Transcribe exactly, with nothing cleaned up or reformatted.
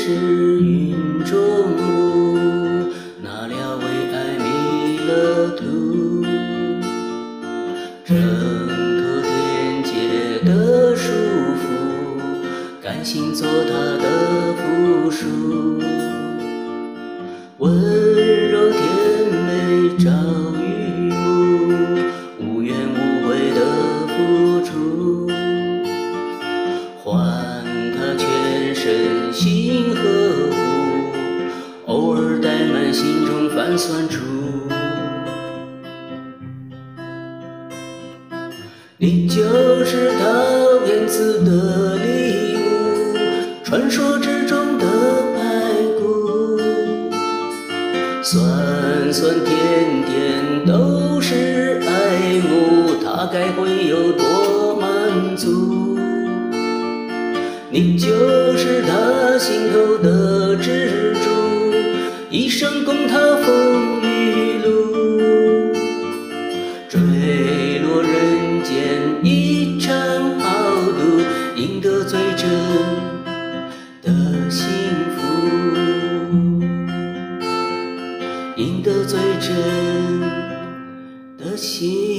是云中雾，哪料为爱迷了途。挣脱天界的束缚，甘心做他的附属。温柔甜美朝与暮，无怨无悔的付出，换他全身心呵护，偶尔怠慢心中盘算出。你就是他骗子的礼物，传说之中的白骨，酸酸甜甜都是爱慕，他该会有多满足？你就是他心头的支柱，一生供他风雨路，坠落人间一场豪赌，赢得最真的幸福，赢得最真的幸福。